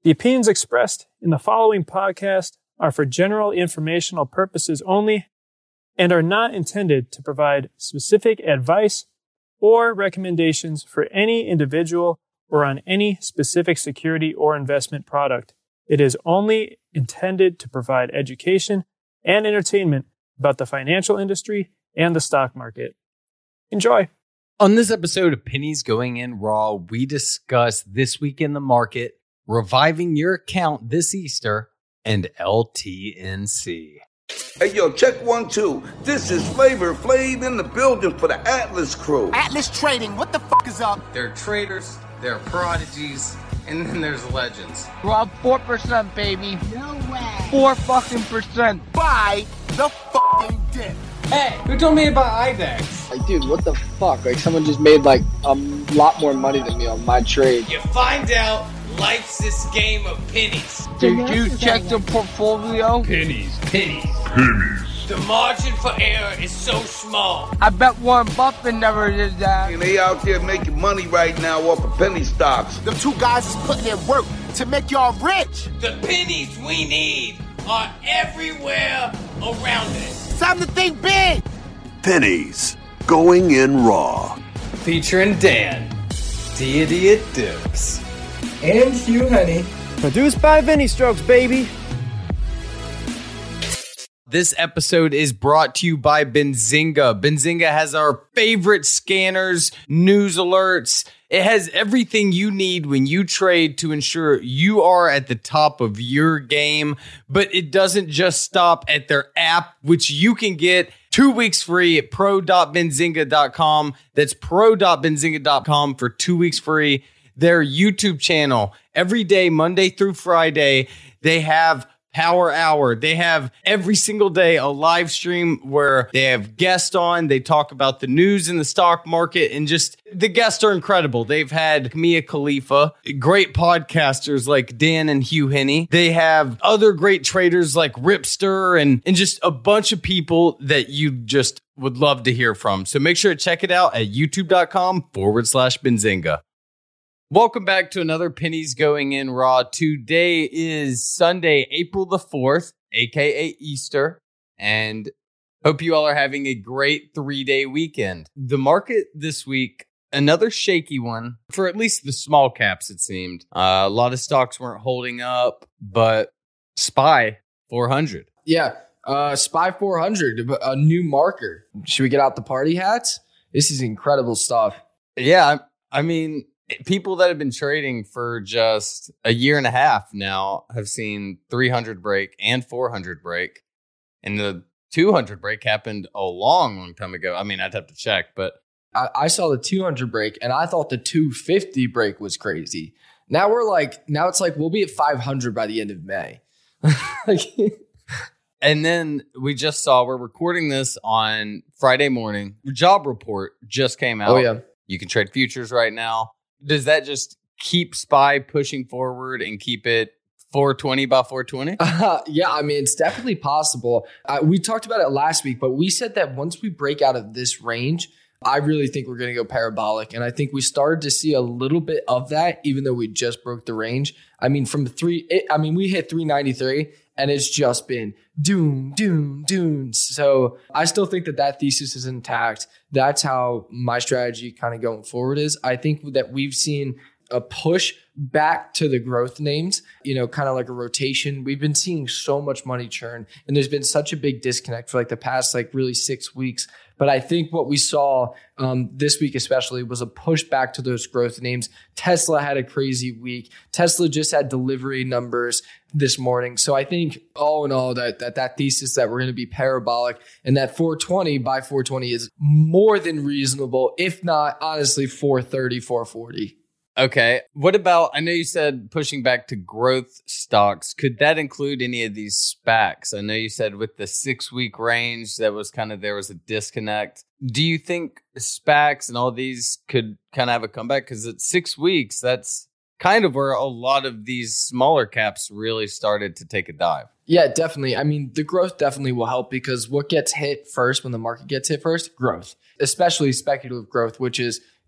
The opinions expressed in the following podcast are for general informational purposes only and are not intended to provide specific advice or recommendations for any individual or on any specific security or investment product. It is only intended to provide education and entertainment about the financial industry and the stock market. Enjoy. On this episode of Pennies Going In Raw, we discuss this week in the market, reviving your account this Easter, and LTNC. Hey, yo, check 1, 2. This is Flavor Flav in the building for the Atlas crew. Atlas Trading, what the fuck is up? There are traders, there are prodigies, and then there's legends. We're up 4%, baby. No way. 4% Buy the fucking dip. Hey, who told me about IDEX? Like, dude, what the fuck? Like, someone just made, like, a lot more money than me on my trade. You find out life's this game of pennies. Did you check the portfolio? Pennies. The margin for error is so small. I bet Warren Buffett never did that. And they out there making money right now off of penny stocks. Them two guys is putting in work to make y'all rich. The pennies we need are everywhere around us. Time to think big. Pennies Going In Raw. Featuring Dan, Deity at Dips. And Hugh Honey. Produced by Vinny Strokes, baby. This episode is brought to you by Benzinga. Benzinga has our favorite scanners, news alerts. It has everything you need when you trade to ensure you are at the top of your game. But it doesn't just stop at their app, which you can get 2 weeks free at pro.benzinga.com. That's pro.benzinga.com for 2 weeks free. Their YouTube channel, every day, Monday through Friday, they have Power Hour. They have every single day a live stream where they have guests on. They talk about the news in the stock market, and just the guests are incredible. They've had Mia Khalifa, great podcasters like Dan and Hugh Henney. They have other great traders like Ripster and just a bunch of people that you just would love to hear from. So make sure to check it out at youtube.com/Benzinga. Welcome back to another Pennies Going In Raw. Today is Sunday, April the 4th, aka Easter, and hope you all are having a great 3-day weekend. The market this week, another shaky one for at least the small caps, it seemed. A lot of stocks weren't holding up, but SPY 400. Yeah, SPY 400, a new marker. Should we get out the party hats? This is incredible stuff. Yeah, I mean, people that have been trading for just a year and a half now have seen 300 break and 400 break. And the 200 break happened a long time ago. I mean, I'd have to check, but I saw the 200 break and I thought the 250 break was crazy. Now it's like we'll be at 500 by the end of May. And then we just saw, we're recording this on Friday morning. Job report just came out. Oh, yeah. You can trade futures right now. Does that just keep SPY pushing forward and keep it 420 by 420? Yeah, I mean, it's definitely possible. We talked about it last week, but we said that once we break out of this range, I really think we're going to go parabolic. And I think we started to see a little bit of that, even though we just broke the range. I mean, we hit 393 and it's just been doom. So I still think that thesis is intact. That's how my strategy kind of going forward is. I think that we've seen a push back to the growth names, kind of like a rotation. We've been seeing so much money churn and there's been such a big disconnect for like the past really 6 weeks. But I think what we saw this week especially was a push back to those growth names. Tesla had a crazy week. Tesla just had delivery numbers this morning. So I think all in all that thesis that we're going to be parabolic and that 420 by 420 is more than reasonable, if not honestly 430, 440. Okay. What about, I know you said pushing back to growth stocks. Could that include any of these SPACs? I know you said with the 6-week range, there was a disconnect. Do you think SPACs and all these could kind of have a comeback? Because at 6 weeks, that's kind of where a lot of these smaller caps really started to take a dive. Yeah, definitely. I mean, the growth definitely will help because what gets hit first when the market gets hit first? Growth, especially speculative growth, which is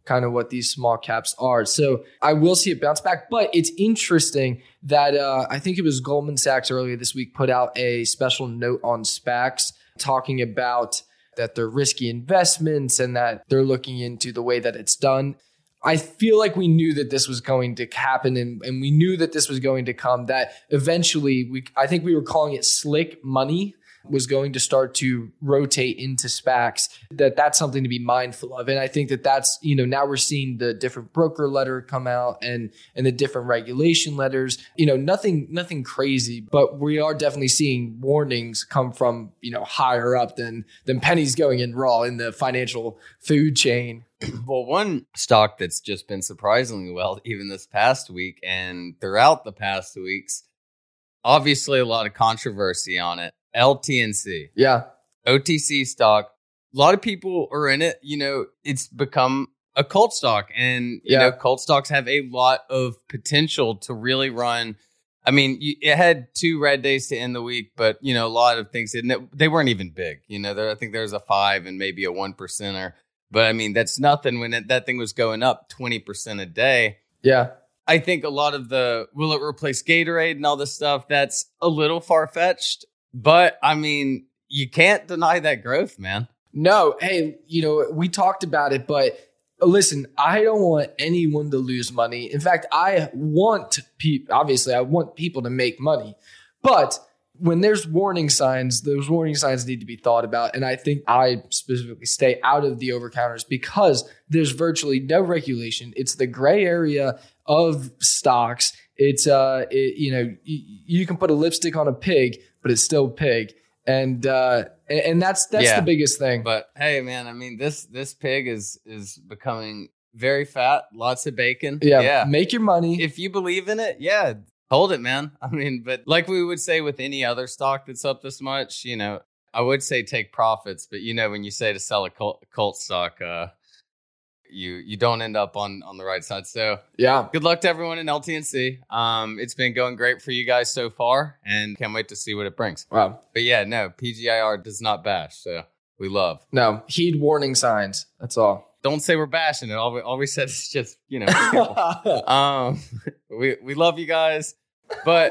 kind of what these small caps are. So I will see it bounce back, but it's interesting that I think it was Goldman Sachs earlier this week put out a special note on SPACs talking about that they're risky investments and that they're looking into the way that it's done. I feel like we knew that this was going to happen and we knew that this was going to come, that eventually I think we were calling it slick money was going to start to rotate into SPACs, that's something to be mindful of. And I think that's, now we're seeing the different broker letter come out and the different regulation letters, nothing crazy, but we are definitely seeing warnings come from, higher up than pennies going in raw in the financial food chain. Well, one stock that's just been surprisingly well, even this past week and throughout the past weeks, obviously a lot of controversy on it. LTNC. Yeah. OTC stock. A lot of people are in it. It's become a cult stock. And, cult stocks have a lot of potential to really run. I mean, it had 2 red days to end the week, but, a lot of things didn't. They weren't even big. I think there's a 5 and maybe a 1%er. But, I mean, that's nothing when that thing was going up 20% a day. Yeah. I think a lot of will it replace Gatorade and all this stuff, that's a little far-fetched. But, I mean, you can't deny that growth, man. No. Hey, we talked about it, but listen, I don't want anyone to lose money. In fact, I want people to make money. But when there's warning signs, those warning signs need to be thought about. And I think I specifically stay out of the over-counters because there's virtually no regulation. It's the gray area of stocks. It's, you can put a lipstick on a pig, but it's still pig. And that's the biggest thing. But hey, man, I mean, this pig is becoming very fat, lots of bacon. Yeah. Make your money. If you believe in it, yeah, hold it, man. I mean, but like we would say with any other stock that's up this much, I would say take profits. But, when you say to sell a cult stock, you don't end up on the right side. So yeah, good luck to everyone in LTNC. It's been going great for you guys so far and can't wait to see what it brings. Wow. But yeah, no, PGIR does not bash. So we love. No, heed warning signs. That's all. Don't say we're bashing it. All we said is just, we love you guys. But,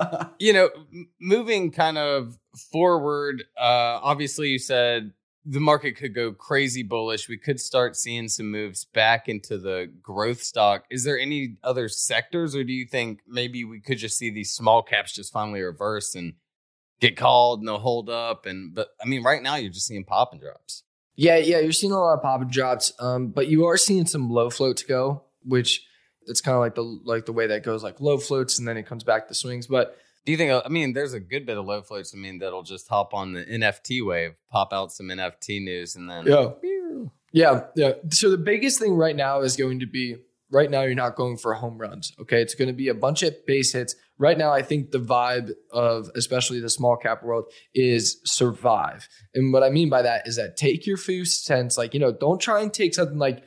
moving kind of forward, obviously you said the market could go crazy bullish. We could start seeing some moves back into the growth stock. Is there any other sectors, or do you think maybe we could just see these small caps just finally reverse and get called and they'll hold up? But I mean, right now you're just seeing pop and drops. Yeah, you're seeing a lot of pop and drops, but you are seeing some low floats go, which it's kind of like the way that goes, like low floats and then it comes back to swings. But do you think, I mean, there's a good bit of low floats, I mean, that'll just hop on the NFT wave, pop out some NFT news and then. Yeah. So the biggest thing right now is going to be, right now you're not going for home runs. Okay. It's going to be a bunch of base hits. Right now, I think the vibe of especially the small cap world is survive. And what I mean by that is that take your few cents, don't try and take something like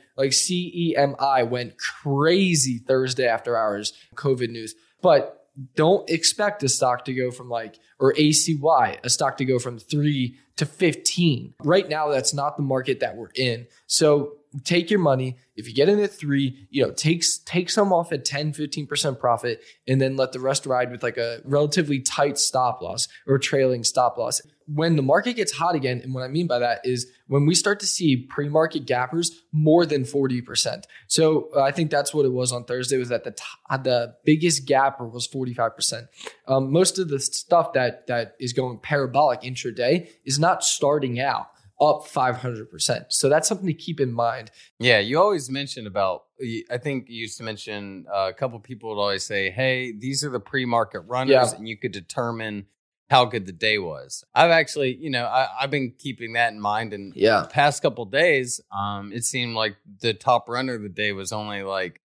CEMI went crazy Thursday after hours, COVID news, but don't expect a stock to go from or ACY, a stock to go from 3 to 15. Right now, that's not the market that we're in. So take your money. If you get in at 3, take some off at 10, 15% profit, and then let the rest ride with a relatively tight stop loss or trailing stop loss. When the market gets hot again, and what I mean by that is when we start to see pre-market gappers more than 40%. So I think that's what it was on Thursday, was that the biggest gapper was 45%. Most of the stuff that is going parabolic intraday is not starting out up 500%. So that's something to keep in mind. Yeah, you always mention about, I think you used to mention a couple people would always say, hey, these are the pre-market runners, and you could determine how good the day was. I've actually, I've been keeping that in mind. And the past couple of days, it seemed like the top runner of the day was only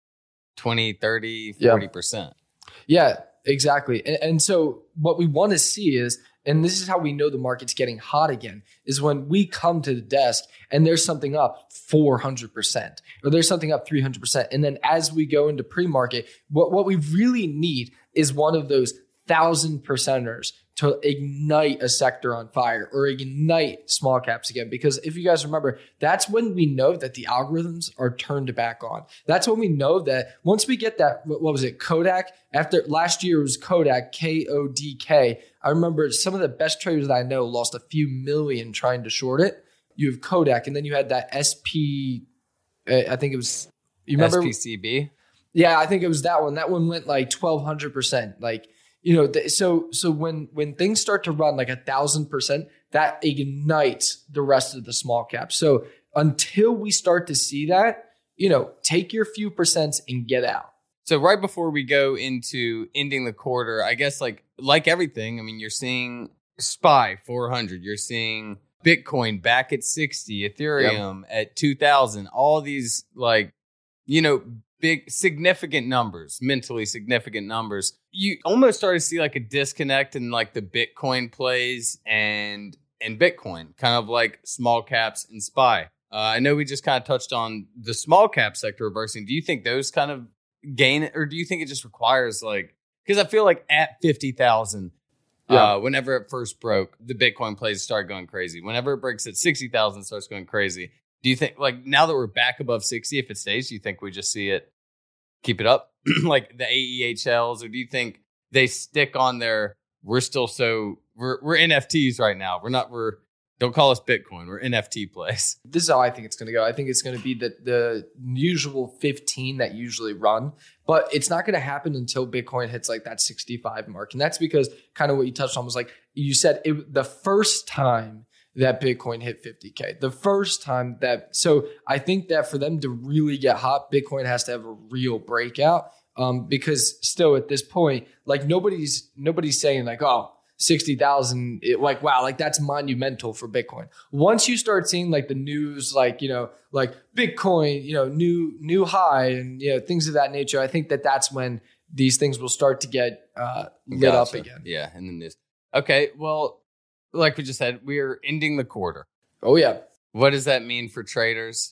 20, 30, 40%. Yeah, exactly. And so what we want to see is, and this is how we know the market's getting hot again, is when we come to the desk and there's something up 400% or there's something up 300%. And then as we go into pre-market, what we really need is one of those 1,000 percenters to ignite a sector on fire or ignite small caps again. Because if you guys remember, that's when we know that the algorithms are turned back on. That's when we know that once we get that, what was it, Kodak? After last year it was Kodak, KODK. I remember some of the best traders that I know lost a few million trying to short it. You have Kodak, and then you had that I think it was, you remember? SPCB? Yeah, I think it was that one. That one went like 1,200%. Like, so when things start to run like 1,000%, that ignites the rest of the small caps. So until we start to see that, take your few percents and get out. So right before we go into ending the quarter, I guess like everything, I mean, you're seeing SPY 400, you're seeing Bitcoin back at 60, Ethereum at 2,000, all these big, significant numbers, mentally significant numbers. You almost start to see like a disconnect in like the Bitcoin plays and Bitcoin, kind of like small caps and SPY. I know we just kind of touched on the small cap sector reversing. Do you think those kind of gain it, or do you think it just requires because I feel like at 50,000, whenever it first broke, the Bitcoin plays start going crazy. Whenever it breaks at 60,000, it starts going crazy. Do you think now that we're back above 60, if it stays, do you think we just see it keep it up like the AEHLs, or do you think they stick on their, we're NFTs right now. Don't call us Bitcoin. We're NFT plays. This is how I think it's going to go. I think it's going to be the usual 15 that usually run, but it's not going to happen until Bitcoin hits like that 65 mark. And that's because kind of what you touched on was like, you said the first time that Bitcoin hit 50K, the first time so I think that for them to really get hot, Bitcoin has to have a real breakout. Because still at this point, like nobody's saying like, oh, 60,000, like, wow, like that's monumental for Bitcoin. Once you start seeing like the news, like Bitcoin, new high and, things of that nature, I think that's when these things will start to get lit up again. Yeah. In the news. Okay. Well, like we just said, we're ending the quarter. Oh yeah. What does that mean for traders?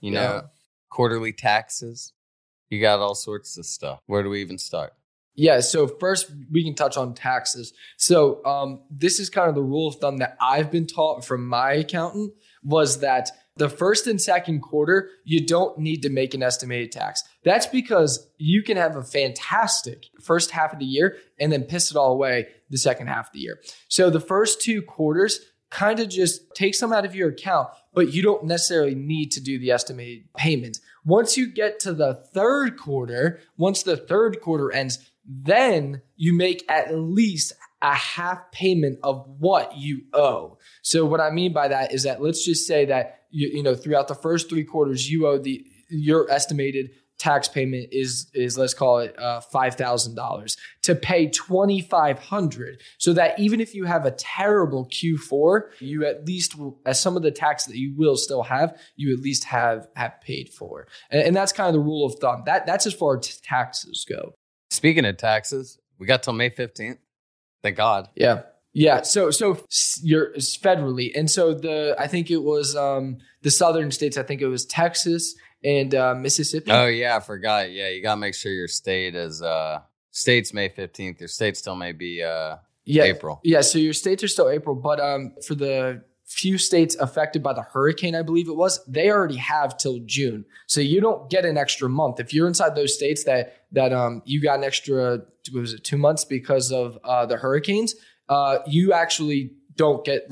Quarterly taxes. You got all sorts of stuff. Where do we even start? Yeah, so first we can touch on taxes. So this is kind of the rule of thumb that I've been taught from my accountant, was that the first and second quarter, you don't need to make an estimated tax. That's because you can have a fantastic first half of the year and then piss it all away the second half of the year. So the first two quarters kind of just take some out of your account, but you don't necessarily need to do the estimated payment. Once you get to the third quarter, once the third quarter ends, then you make at least a half payment of what you owe. So what I mean by that is that let's just say that throughout the first three quarters, you owe your estimated tax payment is let's call it $5,000 to pay $2,500, so that even if you have a terrible Q4, you at least will, as some of the tax that you will still have, you at least have paid for. And that's kind of the rule of thumb. That's as far as taxes go. Speaking of taxes, we got till May 15th. Thank God. Yeah. Yeah. So you're federally. And so I think it was the southern states, I think it was Texas and Mississippi. Oh yeah, I forgot. Yeah, you gotta make sure your state is state's May 15th. Your state still may be April. Yeah, so your states are still April, but for the few states affected by the hurricane, I believe it was, they already have till June. So you don't get an extra month. If you're inside those states that you got an extra, 2 months because of the hurricanes, you actually don't get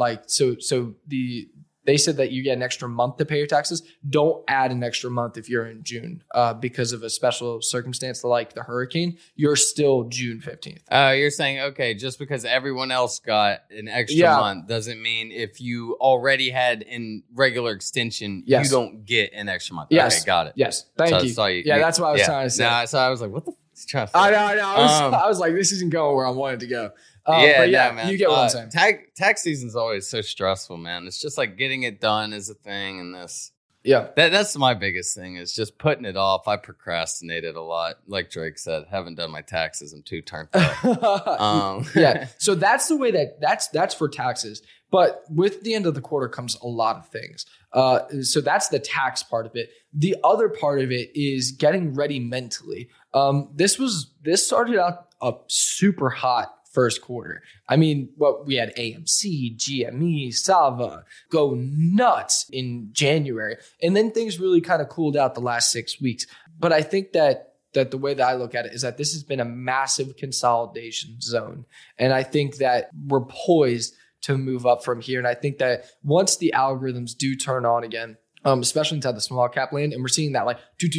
they said that you get an extra month to pay your taxes. Don't add an extra month if you're in June because of a special circumstance like the hurricane. You're still June 15th. You're saying, okay, just because everyone else got an extra month doesn't mean if you already had in regular extension, you don't get an extra month. Yes. Okay, got it. Yes, thank you. That's what I was trying to say. Nah, so I was like, what the f*** is he trying to say? I know. I was like, this isn't going where I wanted to go. Man. You get what I'm saying. Tax season's always so stressful, man. It's just like getting it done is a thing, and this. Yeah, that's my biggest thing is just putting it off. I procrastinated a lot, like Drake said. Haven't done my taxes. I'm too turned up. Yeah, so that's the way that's for taxes. But with the end of the quarter comes a lot of things. So that's the tax part of it. The other part of it is getting ready mentally. This started out super hot first quarter. I mean, we had AMC, GME, Sava go nuts in January. And then things really kind of cooled out the last 6 weeks. But I think that the way that I look at it is that this has been a massive consolidation zone. And I think that we're poised to move up from here. And I think that once the algorithms do turn on again, especially inside the small cap land, and we're seeing that like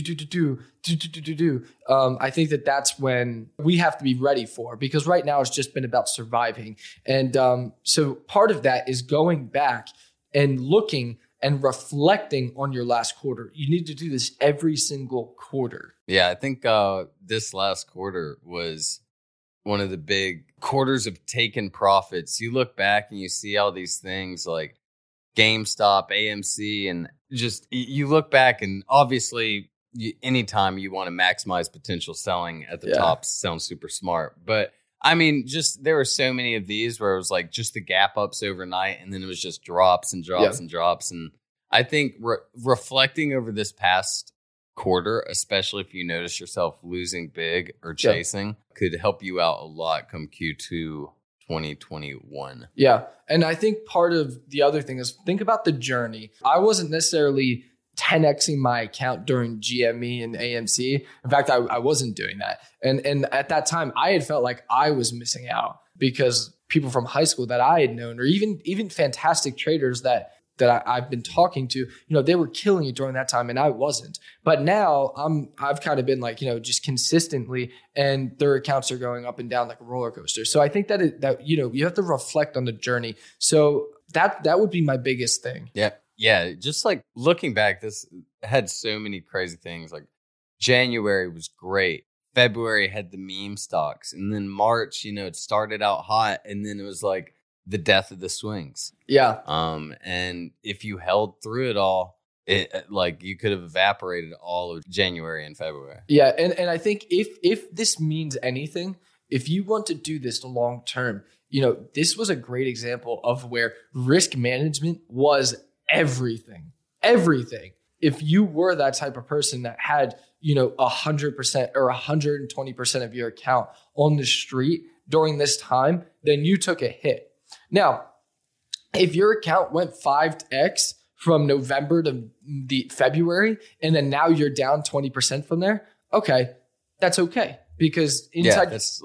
I think that that's when we have to be ready for, because right now it's just been about surviving. And so part of that is going back and looking and reflecting on your last quarter. You need to do this every single quarter. Yeah, I think this last quarter was one of the big quarters of taken profits. You look back and you see all these things like GameStop, AMC, and just you look back and obviously anytime you want to maximize potential selling at the top sounds super smart. But I mean, just there were so many of these where it was like just the gap ups overnight and then it was just drops and drops and drops. And I think reflecting over this past quarter, especially if you notice yourself losing big or chasing, could help you out a lot come Q2 2021. Yeah. And I think part of the other thing is think about the journey. I wasn't necessarily 10xing my account during GME and AMC. In fact, I wasn't doing that. And at that time, I had felt like I was missing out because people from high school that I had known, or even fantastic traders that I've been talking to, they were killing it during that time and I wasn't. But now I've kind of been like, just consistently, and their accounts are going up and down like a roller coaster. So I think that you have to reflect on the journey. So that would be my biggest thing. Yeah. Yeah. Just like looking back, this had so many crazy things. Like January was great. February had the meme stocks. And then March, it started out hot and then it was like the death of the swings. Yeah. And if you held through it all, it like you could have evaporated all of January and February. Yeah. And I think if this means anything, if you want to do this long term, this was a great example of where risk management was everything. If you were that type of person that had, 100% or 120% of your account on the street during this time, then you took a hit. Now, if your account went 5x from November to the February, and then now you're down 20% from there, okay, that's okay. Because inside, that's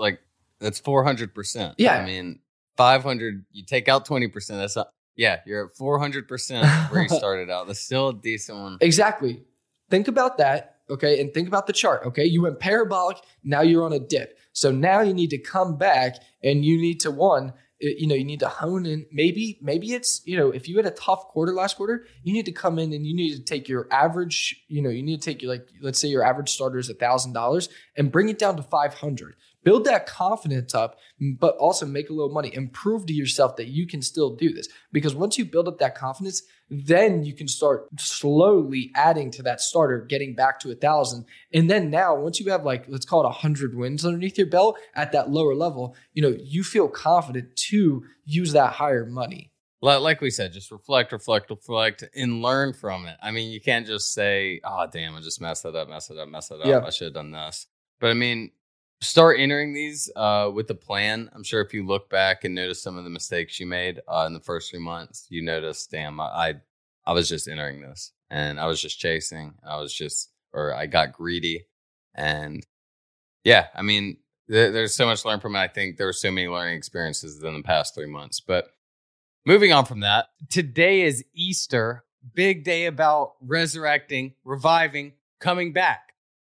400%. Yeah. I mean, 500, you take out 20%, that's not, you're at 400% where you started out. That's still a decent one. Exactly. Think about that, okay? And think about the chart, okay? You went parabolic, now you're on a dip. So now you need to come back and you need to, you need to hone in. Maybe it's, if you had a tough quarter last quarter, you need to come in and you need to take your average, you need to take your, let's say your average starter is $1,000 and bring it down to 500. Build that confidence up, but also make a little money and prove to yourself that you can still do this. Because once you build up that confidence, then you can start slowly adding to that starter, getting back to 1,000. And then now, once you have let's call it 100 wins underneath your belt at that lower level, you feel confident to use that higher money. Like we said, just reflect, and learn from it. I mean, you can't just say, oh, damn, I just messed that up. Yeah. I should have done this. But I mean, start entering these with a plan. I'm sure if you look back and notice some of the mistakes you made in the first 3 months, you notice, damn, I was just entering this and I was just chasing. I got greedy. And yeah, I mean, there's so much to learn from it. I think there were so many learning experiences in the past 3 months. But moving on from that, today is Easter, big day about resurrecting, reviving, coming back.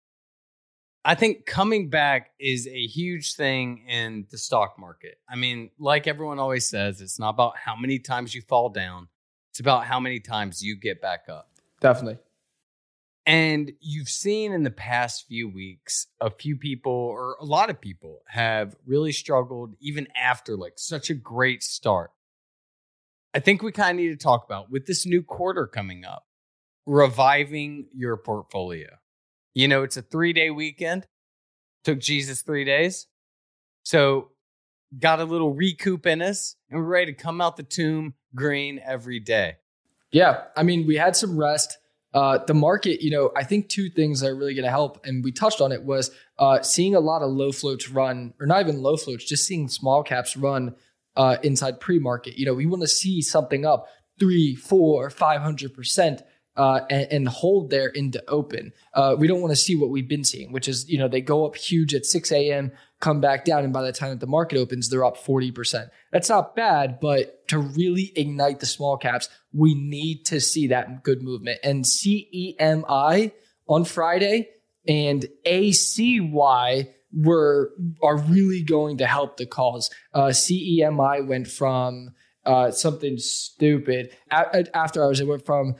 I think coming back is a huge thing in the stock market. I mean, like everyone always says, it's not about how many times you fall down. It's about how many times you get back up. Definitely. And you've seen in the past few weeks, a few people or a lot of people have really struggled even after such a great start. I think we kind of need to talk about, with this new quarter coming up, reviving your portfolio. It's a 3-day weekend. Took Jesus 3 days. So got a little recoup in us and we're ready to come out the tomb green every day. Yeah. I mean, we had some rest. The market, I think two things that are really going to help, and we touched on it, was seeing a lot of low floats run, or not even low floats, just seeing small caps run inside pre-market. We want to see something up 300, 400, 500%. And hold there into open. We don't want to see what we've been seeing, which is, they go up huge at 6 a.m., come back down, and by the time that the market opens, they're up 40%. That's not bad, but to really ignite the small caps, we need to see that good movement. And CEMI on Friday and ACY are really going to help the cause. CEMI went from something stupid after hours. It went from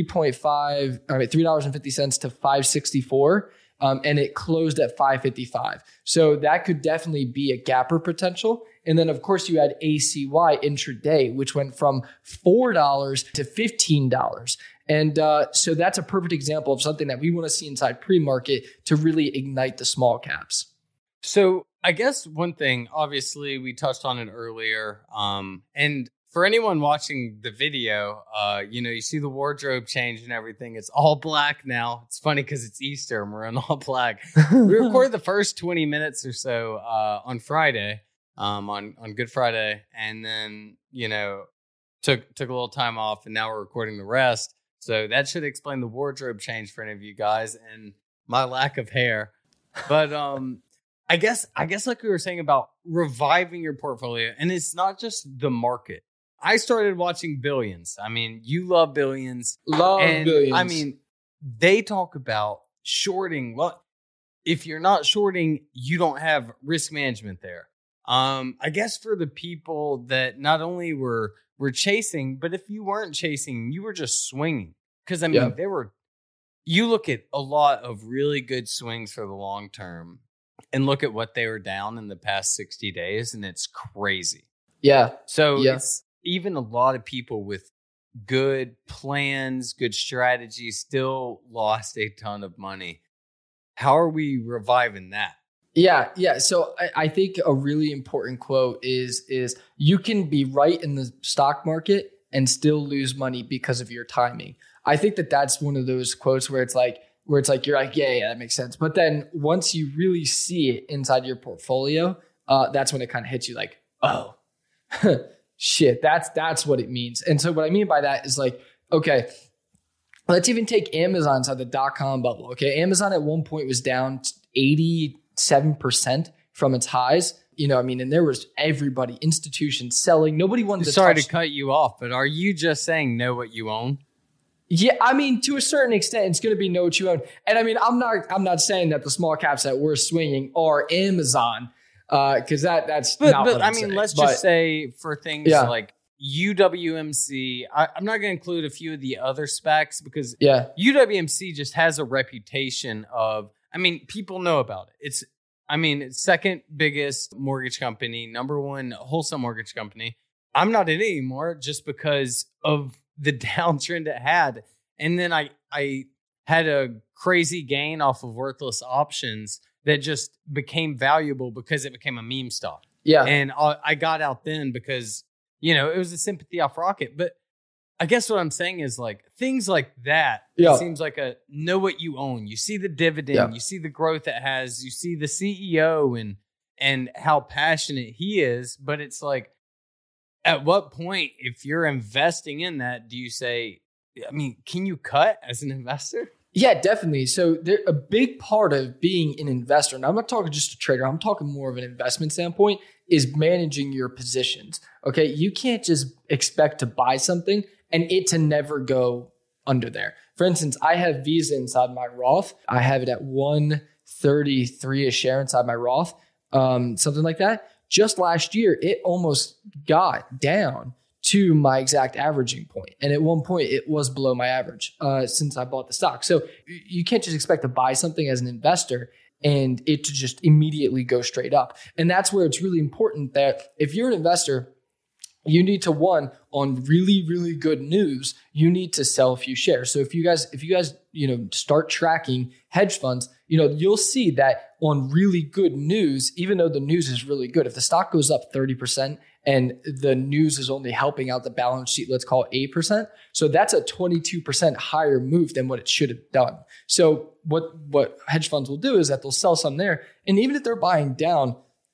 $3.50 to $5.64, and it closed at $5.55. So that could definitely be a gapper potential. And then of course you had ACY intraday, which went from $4 to $15. And so that's a perfect example of something that we want to see inside pre-market to really ignite the small caps. So I guess one thing, obviously we touched on it earlier, and for anyone watching the video, you see the wardrobe change and everything. It's all black now. It's funny because it's Easter and we're in all black. We recorded the first 20 minutes or so on Friday, on Good Friday, and then took a little time off, and now we're recording the rest. So that should explain the wardrobe change for any of you guys and my lack of hair. But I guess like we were saying about reviving your portfolio, and it's not just the market. I started watching Billions. I mean, you love Billions. Billions. I mean, they talk about shorting. Well, if you're not shorting, you don't have risk management there. I guess for the people that not only were chasing, but if you weren't chasing, you were just swinging. Because, I mean, you look at a lot of really good swings for the long term and look at what they were down in the past 60 days, and it's crazy. Yeah. So it's even a lot of people with good plans, good strategies, still lost a ton of money. How are we reviving that? Yeah. So I think a really important quote is you can be right in the stock market and still lose money because of your timing. I think that's one of those quotes where it's like you're like, yeah, that makes sense. But then once you really see it inside your portfolio, that's when it kind of hits you like, oh, shit, that's what it means. And so what I mean by that is like, okay, let's even take Amazon inside the .com bubble. Okay, Amazon at one point was down 87% from its highs. And there was everybody, institutions selling. Nobody wanted to Sorry to cut you off, but are you just saying know what you own? Yeah, I mean, to a certain extent, it's going to be know what you own. And I mean, I'm not saying that the small caps that we're swinging are Amazon, because that's not what I'm saying. Let's just say for things like UWMC, I'm not going to include a few of the other specs because UWMC just has a reputation of, people know about it. It's second biggest mortgage company, number one wholesale mortgage company. I'm not in it anymore just because of the downtrend it had. And then I had a crazy gain off of worthless options that just became valuable because it became a meme stock. Yeah. And I got out then because, it was a sympathy off Rocket. But I guess what I'm saying is like things like that. Yeah. It seems like know what you own. You see the dividend, you see the growth it has, you see the CEO and how passionate he is. But it's like, at what point, if you're investing in that, do you say, can you cut as an investor? Yeah, definitely. So a big part of being an investor, and I'm not talking just a trader, I'm talking more of an investment standpoint, is managing your positions. Okay, you can't just expect to buy something and it to never go under there. For instance, I have Visa inside my Roth. I have it at 133 a share inside my Roth, something like that. Just last year, it almost got down to my exact averaging point. And at one point, it was below my average since I bought the stock. So you can't just expect to buy something as an investor and it to just immediately go straight up. And that's where it's really important that if you're an investor, you need to, one, on really, really good news, you need to sell a few shares. So if you guys, start tracking hedge funds, you'll see that on really good news, even though the news is really good, if the stock goes up 30% and the news is only helping out the balance sheet, let's call it 8%. So that's a 22% higher move than what it should have done. So what hedge funds will do is that they'll sell some there. And even if they're buying down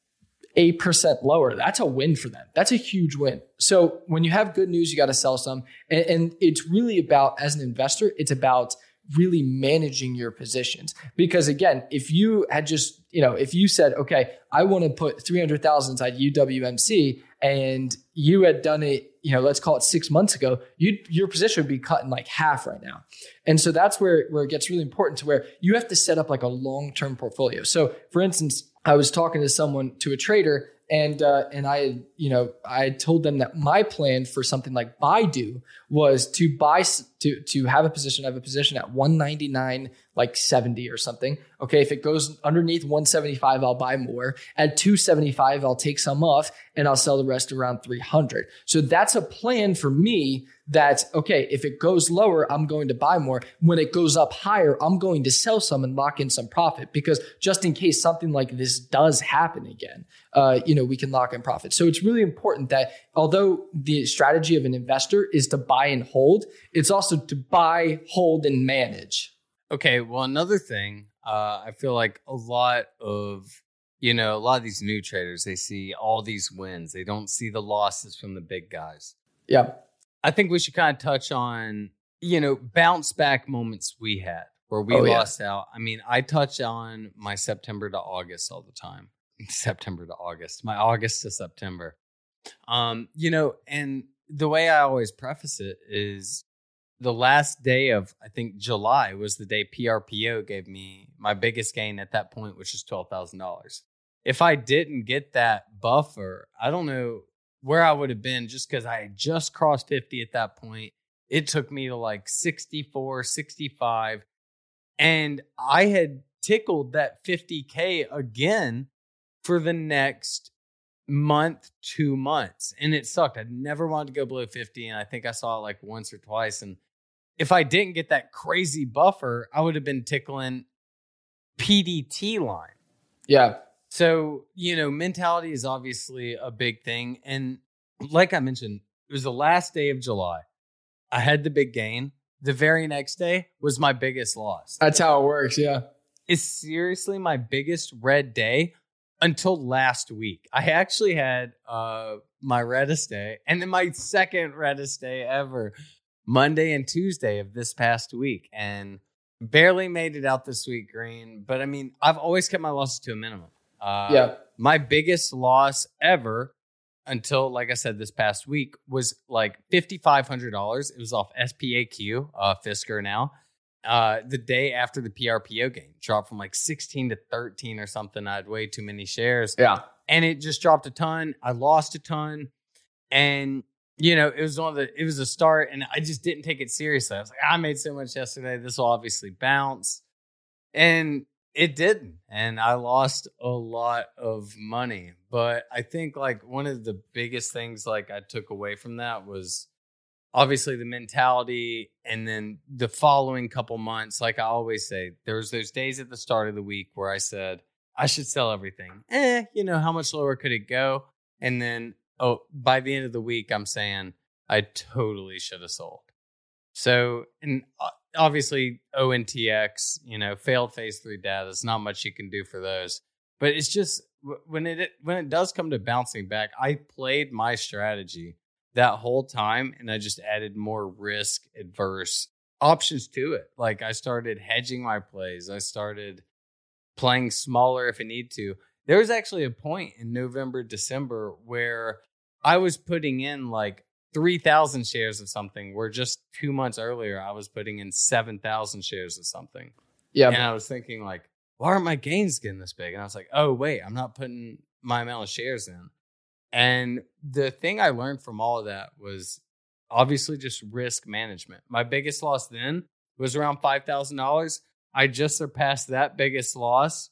8% lower, that's a win for them. That's a huge win. So when you have good news, you got to sell some. And it's really about, as an investor, it's about really managing your positions. Because again, if you had just, if you said, okay, I want to put 300,000 inside UWMC and you had done it, let's call it 6 months ago, your position would be cut in like half right now. And so that's where it gets really important, to where you have to set up like a long-term portfolio. So for instance, I was talking to a trader, and I had told them that my plan for something like Baidu was to have a position. I have a position at 199, like 70 or something. Okay, if it goes underneath 175, I'll buy more. At 275, I'll take some off and I'll sell the rest around 300. So that's a plan for me. That, okay, if it goes lower, I'm going to buy more. When it goes up higher, I'm going to sell some and lock in some profit, because just in case something like this does happen again, we can lock in profit. So it's really important that although the strategy of an investor is to buy and hold, it's also to buy, hold, and manage. Okay, well, another thing, I feel like a lot of these new traders, they see all these wins. They don't see the losses from the big guys. Yeah. I think we should kind of touch on, bounce back moments we had where we lost out. I mean, I touch on my September to August all the time. September to August, my August to September. And the way I always preface it is the last day of, I think, July was the day PRPO gave me my biggest gain at that point, which is $12,000. If I didn't get that buffer, I don't know where I would have been, just because I had just crossed 50 at that point. It took me to like 64, 65. And I had tickled that 50K again for the next month, 2 months. And it sucked. I never wanted to go below 50. And I think I saw it like once or twice. And if I didn't get that crazy buffer, I would have been tickling PDT line. Yeah. So, mentality is obviously a big thing. And like I mentioned, it was the last day of July. I had the big gain. The very next day was my biggest loss. That's how it works, yeah. It's seriously my biggest red day until last week. I actually had my reddest day, and then my second reddest day ever, Monday and Tuesday of this past week. And barely made it out this week, Green. But I mean, I've always kept my losses to a minimum. My biggest loss ever until, like I said, this past week was like $5,500. It was off SPAQ, Fisker now. The day after the PRPO game dropped from like 16 to 13 or something. I had way too many shares. Yeah. And it just dropped a ton. I lost a ton. And, it was a start, and I just didn't take it seriously. I was like, I made so much yesterday. This will obviously bounce. And it didn't. And I lost a lot of money. But I think like one of the biggest things like I took away from that was obviously the mentality. And then the following couple months, like I always say, there was those days at the start of the week where I said, I should sell everything. How much lower could it go? And then, by the end of the week, I'm saying I totally should have sold. So, and obviously ONTX, failed phase 3 data. There's not much you can do for those. But it's just when it does come to bouncing back, I played my strategy that whole time, and I just added more risk adverse options to it. Like I started hedging my plays. I started playing smaller if I need to. There was actually a point in November, December where I was putting in like 3,000 shares of something, where just 2 months earlier, I was putting in 7,000 shares of something. Yeah. And I was thinking like, why aren't my gains getting this big? And I was like, oh, wait, I'm not putting my amount of shares in. And the thing I learned from all of that was obviously just risk management. My biggest loss then was around $5,000. I just surpassed that biggest loss.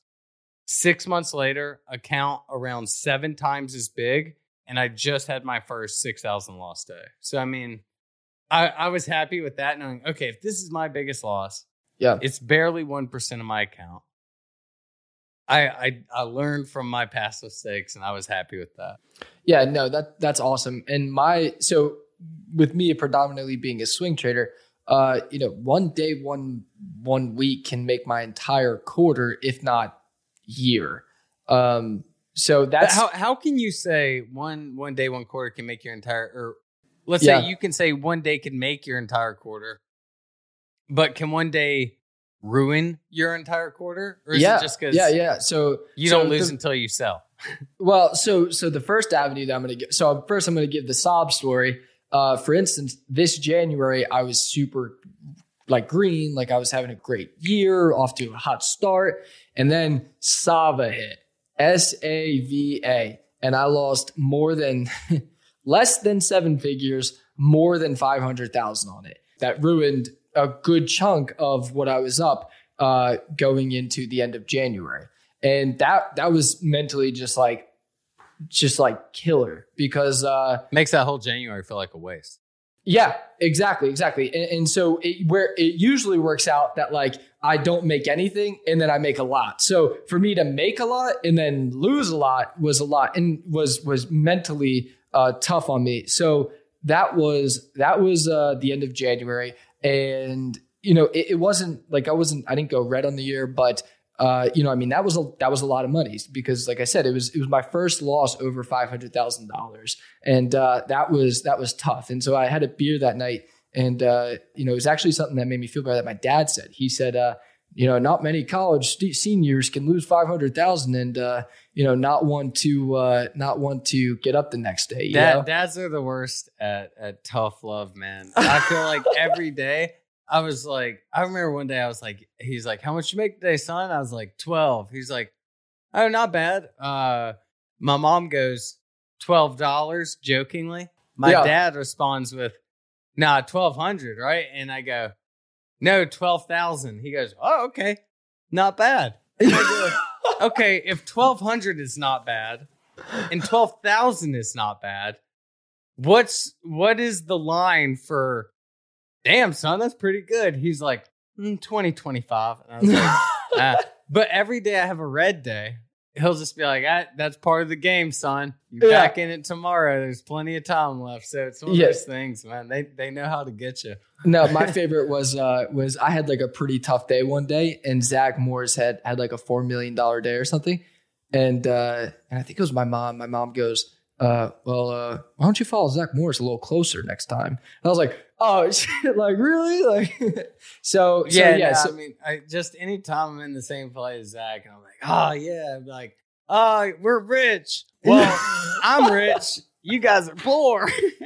6 months later, account around 7 times as big. And I just had my first 6,000 loss day. So, I mean, I was happy with that, knowing, okay, if this is my biggest loss, it's barely 1% of my account. I learned from my past mistakes, and I was happy with that. Yeah, no, that's awesome. And so with me predominantly being a swing trader, one day, one week can make my entire quarter, if not year. So that's how can you say one day, one quarter can make your entire, or let's say you can say one day can make your entire quarter, but can one day ruin your entire quarter? Or is it just because so you don't lose until you sell? Well, so the first avenue that I'm going to give, so first I'm going to give the sob story. For instance, this January, I was super green, I was having a great year, off to a hot start. And then Sava hit, SAVA. And I lost less than 7 figures, more than 500,000 on it. That ruined a good chunk of what I was up going into the end of January. And that was mentally just killer, because makes that whole January feel like a waste. Yeah, exactly. And so it usually works out that I don't make anything and then I make a lot. So for me to make a lot and then lose a lot was a lot, and was mentally tough on me. So that was the end of January. And, it wasn't I didn't go red on the year, but that was a lot of money, because like I said, it was my first loss over $500,000. And that was tough. And so I had a beer that night, and it was actually something that made me feel better that my dad said. He said, not many college seniors can lose 500,000 and not want to get up the next day. Dads are the worst at tough love, man. I feel like every day I remember one day he's like, how much you make today, son? I was like, 12. He's like, oh, not bad. My mom goes, $12, jokingly. My dad responds with, nah, 1,200, right? And I go, no, 12,000. He goes, oh, okay, not bad. I go, okay, if 1,200 is not bad and 12,000 is not bad, what is the line for, damn, son, that's pretty good? He's like, 2025. And I was like, but every day I have a red day, he'll just be like, that's part of the game, son. You're back in it tomorrow. There's plenty of time left. So it's one of those things, man. They know how to get you. No, my favorite was I had a pretty tough day one day, and Zach Morris had a $4 million day or something. And I think it was my mom. My mom goes, why don't you follow Zach Morris a little closer next time? And I was like, oh, shit, really? So I mean, just anytime I'm in the same place as Zach, and I'm like, oh yeah, I'm like, oh, we're rich. Well, I'm rich. You guys are poor.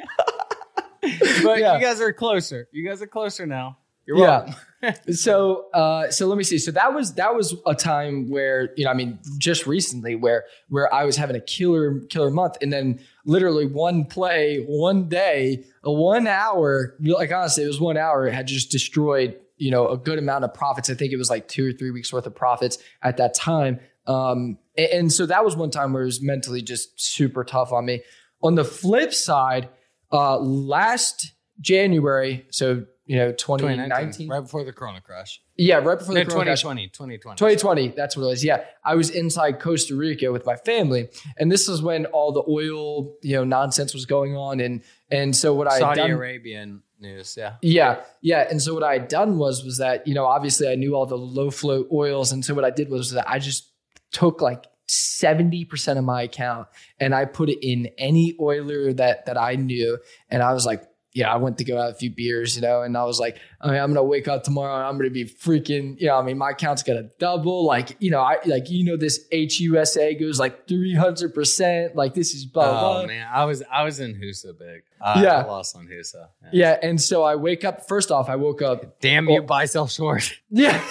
But you guys are closer. You guys are closer now. You're welcome. So let me see. So that was a time where, just recently where I was having a killer month, and then literally one play, one day, 1 hour, honestly, it was 1 hour, had just destroyed, a good amount of profits. I think it was 2 or 3 weeks worth of profits at that time. And so that was one time where it was mentally just super tough on me. On the flip side, last January, so 2019, right before the Corona crash. Yeah, right before the Corona 2020, crash. 2020, that's what it was. Yeah, I was inside Costa Rica with my family, and this is when all the oil, nonsense was going on, and so what I had done, Saudi Arabian news, yeah. And so what I had done was that obviously I knew all the low float oils, and so what I did was that I just took 70% of my account and I put it in any oiler that I knew, and I was like, I went to go have a few beers, and I was like, I'm going to wake up tomorrow and I'm going to be freaking, my account's going to double. This HUSA goes 300%. This is blah, blah. Oh man, I was in HUSA big. I lost on HUSA. Yeah. And so I woke up. Damn you, buy, sell short. Yeah.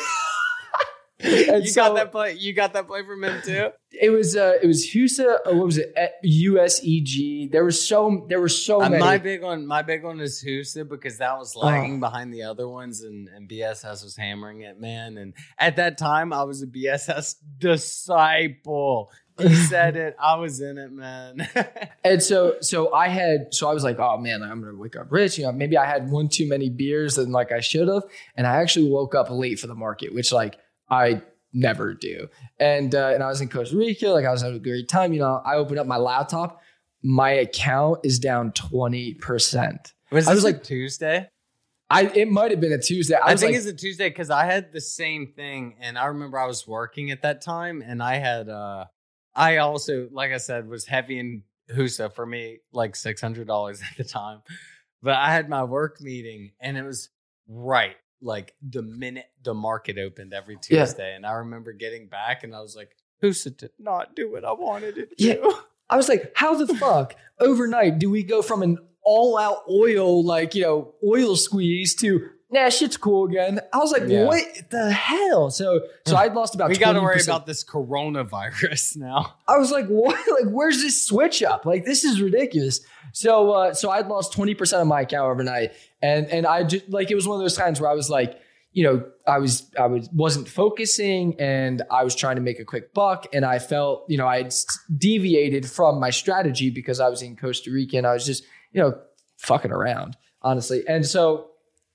You got that play from him too? It was HUSA. What was it? USEG. There were so many. My big one is HUSA, because that was lagging behind the other ones, and BSS was hammering it, man. And at that time, I was a BSS disciple. He said it. I was in it, man. And so I was like, oh man, I'm gonna wake up rich. Maybe I had one too many beers than I should have, and I actually woke up late for the market, which I never do. And I was in Costa Rica, like I was having a great time. You know, I opened up my laptop, my account is down 20%. Was I this was like like Tuesday? It might have been a Tuesday. I was think like, it's a Tuesday because I had the same thing, and I remember I was working at that time, and I had I also, like I said, was heavy in Husa for me, like $600 at the time. But I had my work meeting, and it was right like the minute the market opened every Tuesday, and I remember getting back, and I was like, Husa did not do what I wanted it to do. I was like, how the fuck overnight do we go from an all-out oil, like, you know, oil squeeze to, nah, shit's cool again? I was like, what the hell? So I'd lost about 20%. We got to worry about this coronavirus now. I was like, what? Like, where's this switch up? Like, this is ridiculous. So I'd lost 20% of my account overnight. And I just, like, it was one of those times where I was like, you know, I wasn't focusing, and I was trying to make a quick buck, and I felt, you know, I had deviated from my strategy because I was in Costa Rica and I was just, you know, fucking around, honestly. And so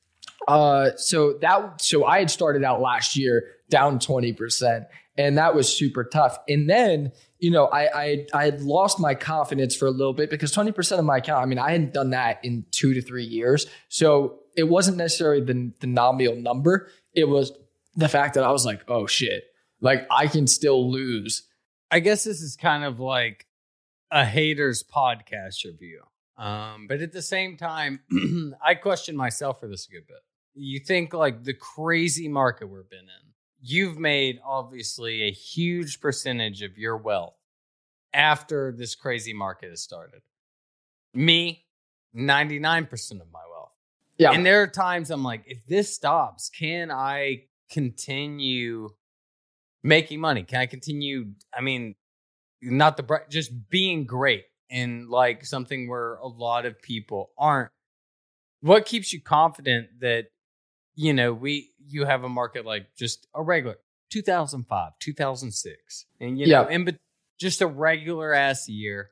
I had started out last year down 20%, and that was super tough. And then, you know, I had lost my confidence for a little bit because 20% of my account, I mean, I hadn't done that in 2 to 3 years. So it wasn't necessarily the nominal number. It was the fact that I was like, oh shit, like I can still lose. I guess this is kind of like a haters podcast review. But at the same time, I question myself for this a good bit. You think like the crazy market we've been in, you've made obviously a huge percentage of your wealth after this crazy market has started. Me, 99% of my wealth. Yeah. And there are times I'm like, if this stops, can I continue making money? Can I continue? I mean, just being great in like something where a lot of people aren't. What keeps you confident that, you know, you have a market like just a regular 2005, 2006, and you know, just a regular ass year?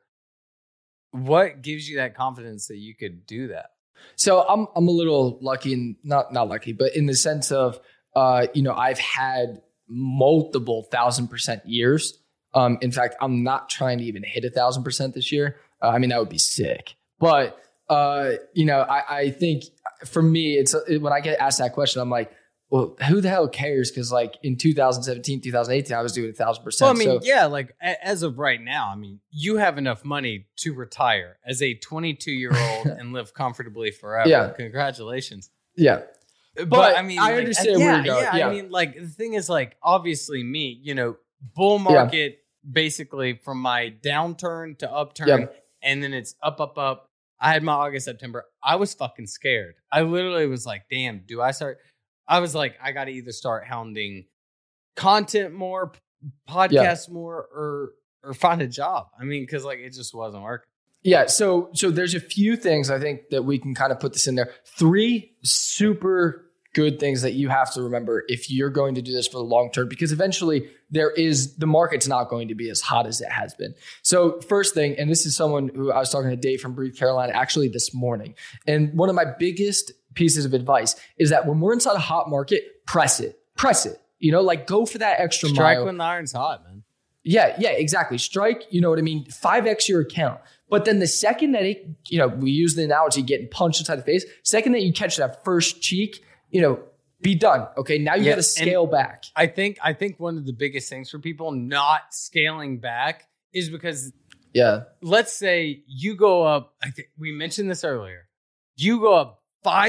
What gives you that confidence that you could do that? So I'm a little lucky, and not lucky, but in the sense of, you know, I've had multiple 1,000% years. In fact, I'm not trying to even hit 1,000% this year. I mean, that would be sick. But, you know, I think for me, when I get asked that question, I'm like, well, who the hell cares? Because like in 2017, 2018, I was doing 1,000%. Well, I mean, yeah, like as of right now, I mean, you have enough money to retire as a 22-year-old and live comfortably forever. Yeah. Congratulations. Yeah. But I mean, I understand where you're going. Yeah, I mean, like the thing is, like obviously, me, you know, bull market basically from my downturn to upturn, and then it's up, up, up. I had my August, September. I was fucking scared. I literally was like, damn, do I start? I was like, I got to either start hounding content more, podcasts more, or find a job. I mean, because like it just wasn't working. Yeah. So there's a few things I think that we can kind of put this in there. 3 super good things that you have to remember if you're going to do this for the long term, because eventually the market's not going to be as hot as it has been. So first thing, and this is someone who I was talking to Dave from Breathe Carolina actually this morning. And one of my biggest pieces of advice is that when we're inside a hot market, press it, you know, like go for that extra Strike mile. when the iron's hot, man. Yeah, exactly. Strike, you know what I mean? 5x your account. But then the second that it, you know, we use the analogy getting punched inside the face, second that you catch that first cheek, you know, be done. Okay. Now you got to scale back. I think one of the biggest things for people not scaling back is because, let's say you go up, I think we mentioned this earlier, you go up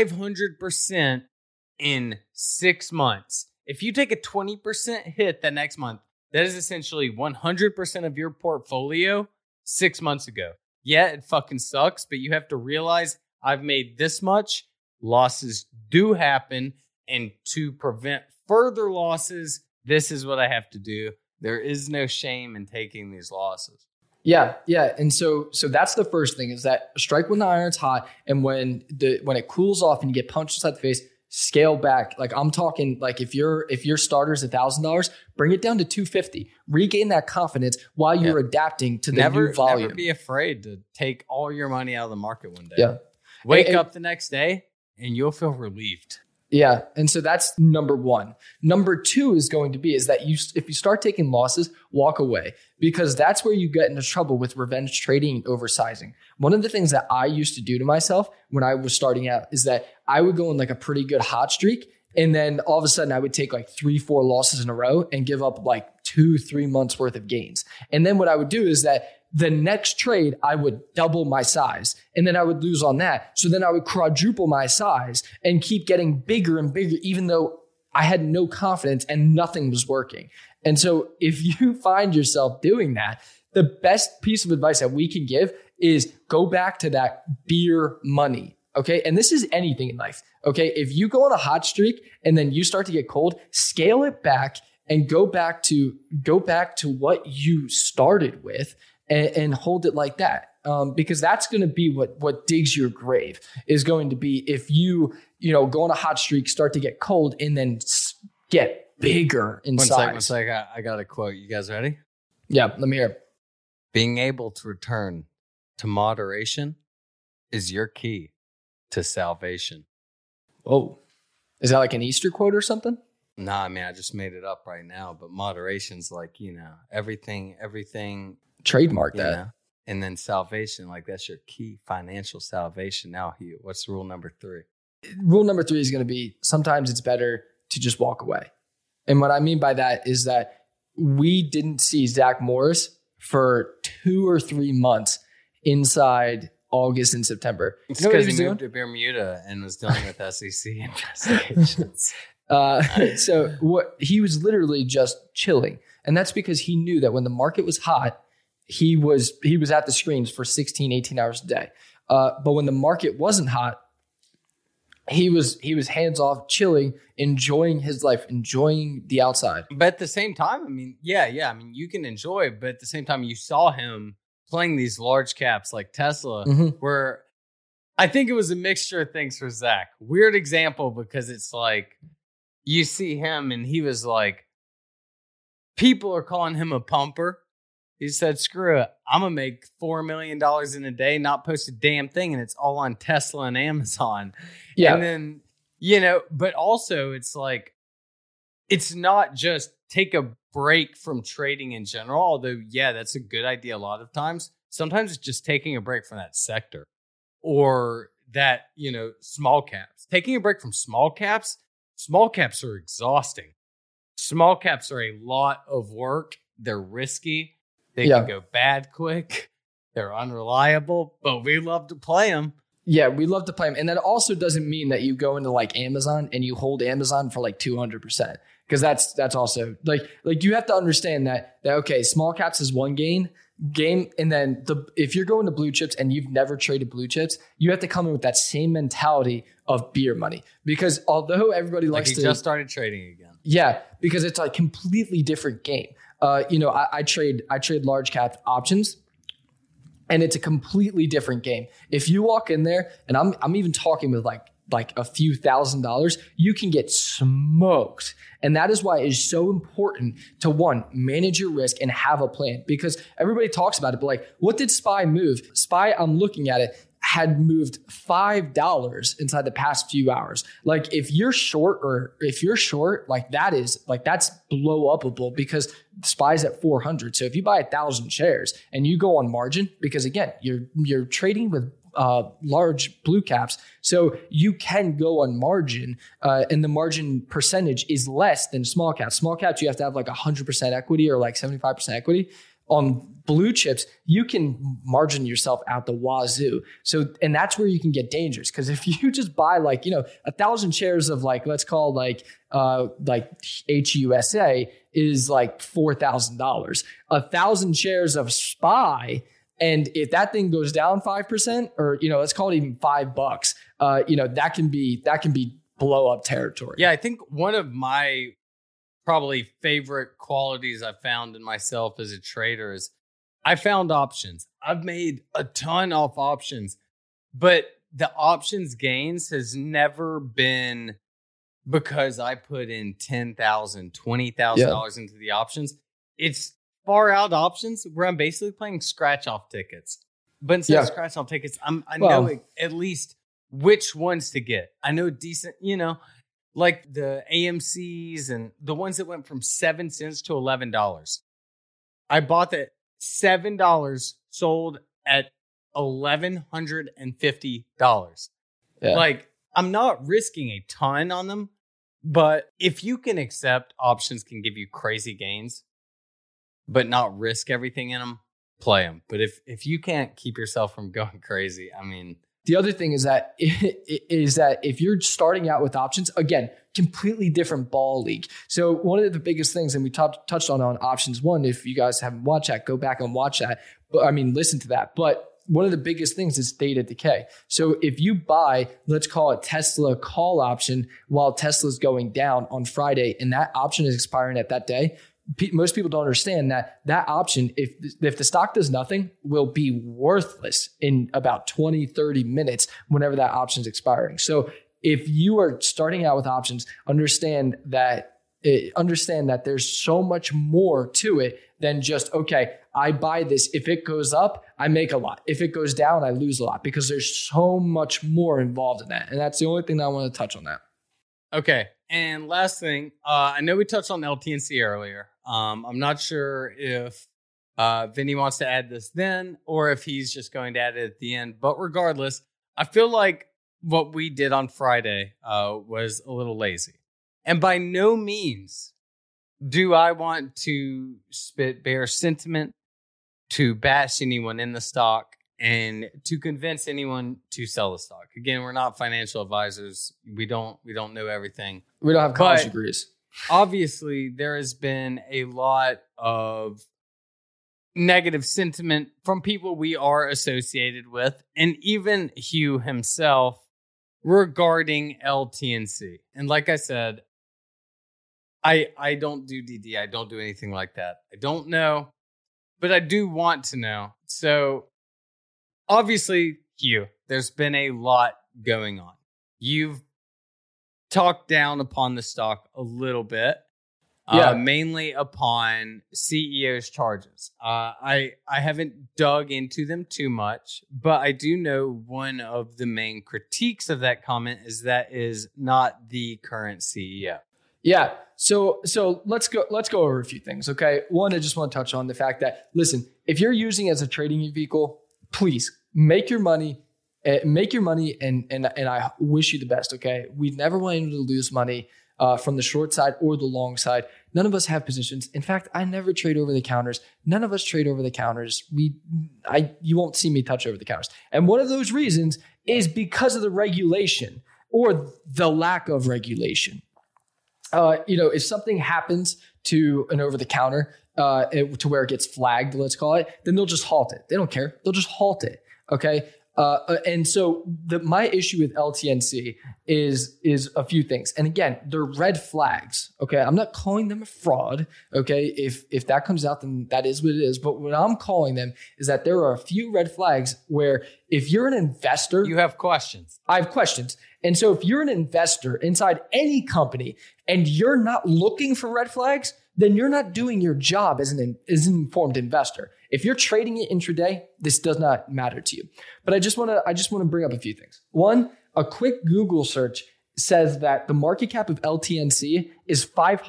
500% in 6 months. If you take a 20% hit the next month, that is essentially 100% of your portfolio 6 months ago. Yeah, it fucking sucks, but you have to realize I've made this much. Losses do happen. And to prevent further losses, this is what I have to do. There is no shame in taking these losses. Yeah. And so that's the first thing, is that strike when the iron's hot, and when it cools off and you get punched inside the face, scale back. Like I'm talking, like if your starter's $1,000, bring it down to $250. Regain that confidence while you're adapting to the new volume. Never be afraid to take all your money out of the market one day. Yeah. Wake up the next day and you'll feel relieved. Yeah. And so that's number one. Number two is going to be is that if you start taking losses, walk away, because that's where you get into trouble with revenge trading and oversizing. One of the things that I used to do to myself when I was starting out is that I would go on like a pretty good hot streak. And then all of a sudden I would take like 3-4 losses in a row and give up like 2-3 months worth of gains. And then what I would do is that the next trade, I would double my size and then I would lose on that. So then I would quadruple my size and keep getting bigger and bigger, even though I had no confidence and nothing was working. And so if you find yourself doing that, the best piece of advice that we can give is go back to that beer money. Okay. And this is anything in life. Okay. If you go on a hot streak and then you start to get cold, scale it back and go back to what you started with. And hold it like that, because that's going to be what digs your grave is going to be if you go on a hot streak, start to get cold, and then get bigger in size. One second. I got a quote. You guys ready? Yeah, let me hear it. Being able to return to moderation is your key to salvation. Oh, is that like an Easter quote or something? Nah, I mean, I just made it up right now. But moderation's like, everything. Trademark that. And then salvation, like that's your key financial salvation. Now, Hugh, what's rule number 3? Rule number 3 is going to be sometimes it's better to just walk away. And what I mean by that is that we didn't see Zach Morris for 2 or 3 months inside August and September. It's because he moved to Bermuda and was dealing with SEC investigations. So what he was literally just chilling. And that's because he knew that when the market was hot, he was at the screens for 16, 18 hours a day. But when the market wasn't hot, he was hands off, chilling, enjoying his life, enjoying the outside. But at the same time, I mean, yeah. I mean, you can enjoy, but at the same time, you saw him playing these large caps like Tesla, where I think it was a mixture of things for Zach. Weird example, because it's like you see him and he was like, people are calling him a pumper. He said, screw it. I'm going to make $4 million in a day, not post a damn thing. And it's all on Tesla and Amazon. Yeah. And then, but also it's like, it's not just take a break from trading in general. Although, yeah, that's a good idea a lot of times. Sometimes it's just taking a break from that sector or that, small caps. Taking a break from small caps are exhausting. Small caps are a lot of work. They're risky. They can go bad quick. They're unreliable, but we love to play them. Yeah, we love to play them. And that also doesn't mean that you go into like Amazon and you hold Amazon for like 200%. Because that's also like you have to understand that okay, small caps is one game. And then if you're going to blue chips and you've never traded blue chips, you have to come in with that same mentality of beer money. Because although everybody likes to just started trading again. Yeah, because it's a completely different game. I trade large cap options, and it's a completely different game. If you walk in there, and I'm even talking with like a few $1,000s, you can get smoked. And that is why it is so important to, one, manage your risk and have a plan, because everybody talks about it, but like, what did SPY move? SPY, I'm looking at it, had moved $5 inside the past few hours. Like if you're short, like that's blow upable, because SPY's at 400. So if you buy 1,000 shares and you go on margin, because again, you're trading with large blue caps, so you can go on margin, and the margin percentage is less than small caps. Small caps, you have to have like 100% equity or like 75% equity. On blue chips, you can margin yourself out the wazoo. So, and that's where you can get dangerous. Because if you just buy 1,000 shares of let's call HUSA is like $4,000. 1,000 shares of SPY, and if that thing goes down 5%, or let's call it even $5, that can be blow up territory. Yeah, I think one of my probably favorite qualities I found in myself as a trader is I found options. I've made a ton off options, but the options gains has never been because I put in $10,000, $20,000 into the options. It's far out options where I'm basically playing scratch off tickets. But instead of scratch off tickets, I know at least which ones to get. I know decent, like the AMCs and the ones that went from 7 cents to $11. I bought that $7, sold at $1,150. Yeah. Like, I'm not risking a ton on them, but if you can accept options can give you crazy gains, but not risk everything in them, play them. But if you can't keep yourself from going crazy, I mean, the other thing is that if you're starting out with options, again, completely different ball league. So one of the biggest things, and we touched on options one, if you guys haven't watched that, go back and watch that. But I mean, listen to that. But one of the biggest things is theta decay. So if you buy, let's call it Tesla call option while Tesla's going down on Friday, and that option is expiring at that day, most people don't understand that option, if the stock does nothing, will be worthless in about 20, 30 minutes whenever that option is expiring. So if you are starting out with options, understand that there's so much more to it than just, okay, I buy this. If it goes up, I make a lot. If it goes down, I lose a lot, because there's so much more involved in that. And that's the only thing that I want to touch on that. okay. And last thing, I know we touched on LTNC earlier. I'm not sure if Vinny wants to add this then or if he's just going to add it at the end. But regardless, I feel like what we did on Friday was a little lazy. And by no means do I want to spit bear sentiment, to bash anyone in the stock, and to convince anyone to sell the stock. Again, we're not financial advisors. We don't know everything. We don't have college degrees. Obviously, there has been a lot of negative sentiment from people we are associated with, and even Hugh himself, regarding LTNC. And like I said, I don't do DD. I don't do anything like that. I don't know, but I do want to know. So obviously, Hugh, there's been a lot going on. You've talked down upon the stock a little bit, mainly upon CEO's charges. I haven't dug into them too much, but I do know one of the main critiques of that comment is that is not the current CEO. Yeah. So let's go over a few things. Okay. One, I just want to touch on the fact that, listen, if you're using it as a trading vehicle, please make your money. And I wish you the best, okay? We never want anyone to lose money from the short side or the long side. None of us have positions. In fact, I never trade over the counters. None of us trade over the counters. You won't see me touch over the counters. And one of those reasons is because of the regulation or the lack of regulation. If something happens to an over the counter to where it gets flagged, let's call it, then they'll just halt it. They don't care. They'll just halt it, okay? And so my issue with LTNC is a few things. And again, they're red flags. Okay. I'm not calling them a fraud. Okay. If that comes out, then that is what it is. But what I'm calling them is that there are a few red flags where if you're an investor, you have questions. I have questions. And so if you're an investor inside any company and you're not looking for red flags, then you're not doing your job as an informed investor. If you're trading it intraday, this does not matter to you. But I just want to bring up a few things. One, a quick Google search says that the market cap of LTNC is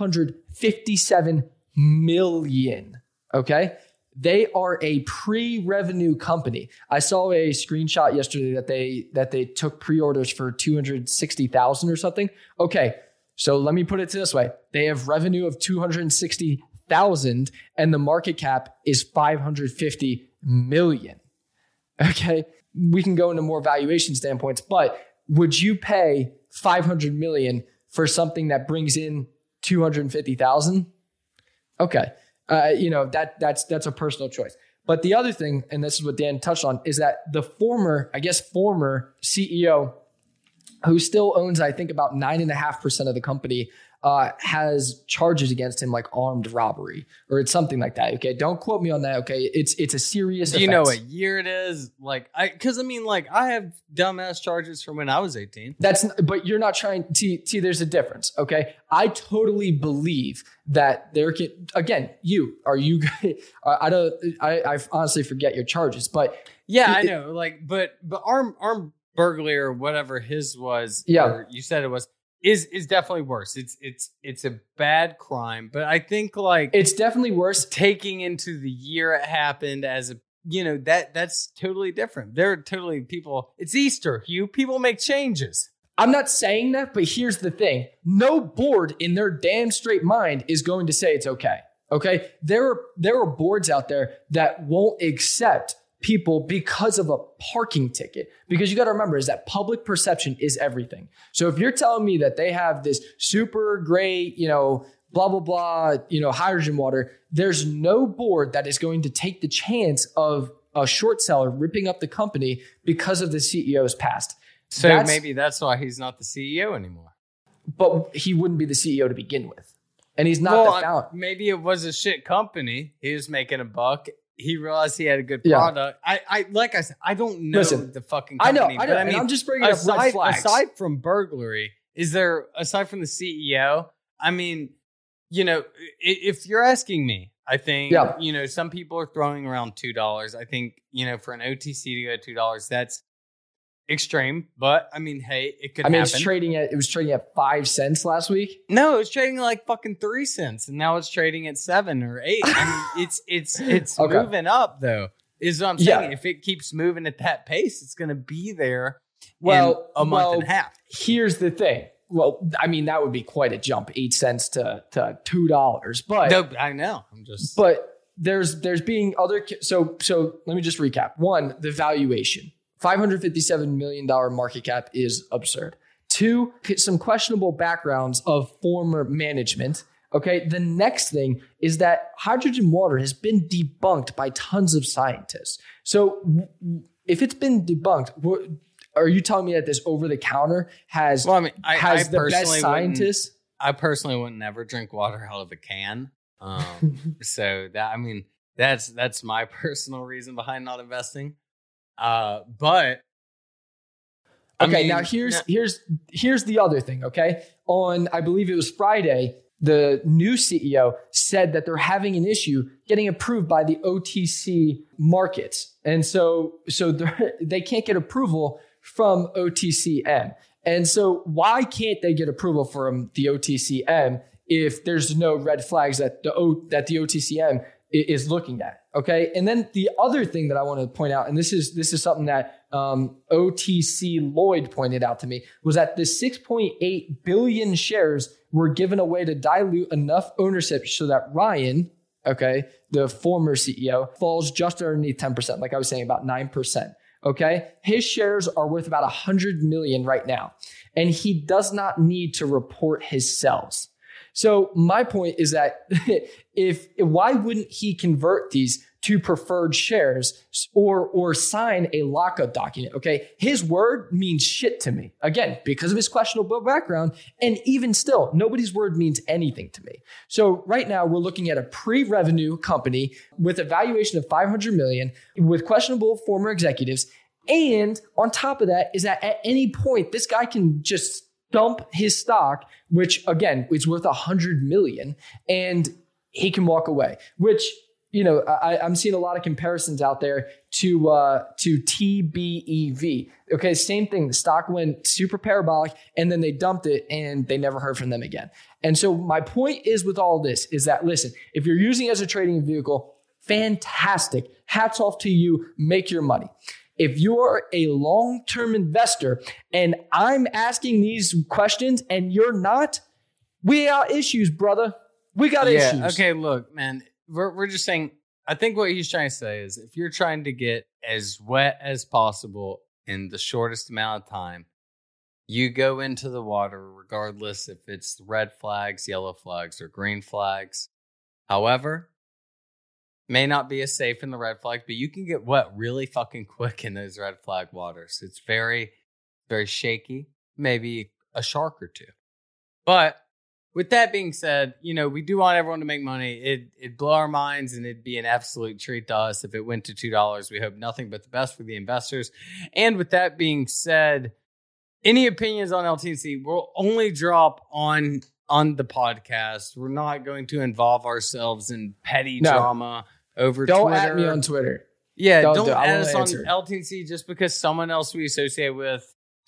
$557 million. Okay. They are a pre-revenue company. I saw a screenshot yesterday that they took pre-orders for 260,000 or something. Okay. So let me put it this way. They have revenue of 260,000 and the market cap is 550 million. Okay. We can go into more valuation standpoints, but would you pay 500 million for something that brings in 250,000? Okay. That's a personal choice. But the other thing, and this is what Dan touched on, is that the former CEO, who still owns, I think, about 9.5% of the company, has charges against him like armed robbery or it's something like that. Okay, don't quote me on that. Okay, it's a serious. Do you know what year it is? I have dumbass charges from when I was 18. But you're not trying to. There's a difference. Okay, I totally believe that there can. Again, I honestly forget your charges, but yeah, I know. But armed burglary or whatever his was. Yeah, or you said it was. is definitely worse. It's a bad crime, but I think like it's definitely worse taking into the year it happened as a that's totally different. They're totally people. It's Easter, Hugh. People make changes. I'm not saying that, but here's the thing. No board in their damn straight mind is going to say it's okay. Okay? There are boards out there that won't accept people because of a parking ticket. Because you got to remember is that public perception is everything. So if you're telling me that they have this super great, blah, blah, blah, hydrogen water, there's no board that is going to take the chance of a short seller ripping up the company because of the CEO's past. So maybe that's why he's not the CEO anymore. But he wouldn't be the CEO to begin with. And he's not the founder. Maybe it was a shit company. He was making a buck. He realized he had a good product. I like I said, I don't know the fucking company. I know. I mean, I'm just bringing up red flags. Aside from burglary, aside from the CEO, I mean, if you're asking me, I think, some people are throwing around $2. I think, for an OTC to go $2, that's extreme, but I mean, hey, it could happen. It was trading at 5 cents last week. No, it was trading like fucking 3 cents, and now it's trading at 7 or 8. I mean, it's okay. Moving up though. Is what I'm saying. Yeah. If it keeps moving at that pace, it's going to be there. In a month and a half. Here's the thing. Well, I mean, that would be quite a jump, 8 cents to $2. But no, I know. But there's being other. So let me just recap. One, the valuation. $557 million market cap is absurd. 2, some questionable backgrounds of former management. Okay. The next thing is that hydrogen water has been debunked by tons of scientists. So if it's been debunked, are you telling me that this over the counter has the best scientists? I personally would never drink water out of a can. So that's my personal reason behind not investing. But okay, now here's the other thing. Okay, on I believe it was Friday, the new CEO said that they're having an issue getting approved by the OTC markets, and so they can't get approval from OTCM. And so why can't they get approval from the OTCM if there's no red flags that the OTCM is looking at? Okay. And then the other thing that I want to point out, and this is something that OTC Lloyd pointed out to me, was that the 6.8 billion shares were given away to dilute enough ownership so that Ryan, okay, the former CEO, falls just underneath 10%, like I was saying, about 9%. Okay. His shares are worth about 100 million right now, and he does not need to report his sells. So my point is that why wouldn't he convert these to preferred shares or sign a lockup document? Okay. His word means shit to me. Again, because of his questionable background. And even still, nobody's word means anything to me. So right now we're looking at a pre-revenue company with a valuation of 500 million with questionable former executives. And on top of that is that at any point, this guy can just dump his stock, which again, is worth 100 million, and he can walk away, which, I'm seeing a lot of comparisons out there to TBEV. Okay. Same thing. The stock went super parabolic and then they dumped it and they never heard from them again. And so my point is with all this is that, listen, if you're using it as a trading vehicle, fantastic. Hats off to you. Make your money. If you're a long-term investor and I'm asking these questions and you're not, we got issues, brother. We got issues. Okay, look, man, we're just saying, I think what he's trying to say is if you're trying to get as wet as possible in the shortest amount of time, you go into the water regardless if it's red flags, yellow flags, or green flags. However, may not be as safe in the red flag, but you can get wet really fucking quick in those red flag waters. It's very, very shaky, maybe a shark or two. But with that being said, we do want everyone to make money. It'd blow our minds and it'd be an absolute treat to us if it went to $2. We hope nothing but the best for the investors. And with that being said, any opinions on LTC will only drop on the podcast. We're not going to involve ourselves in petty drama over Twitter. Don't at me on Twitter. Yeah, don't add us on LTC just because someone else we associate with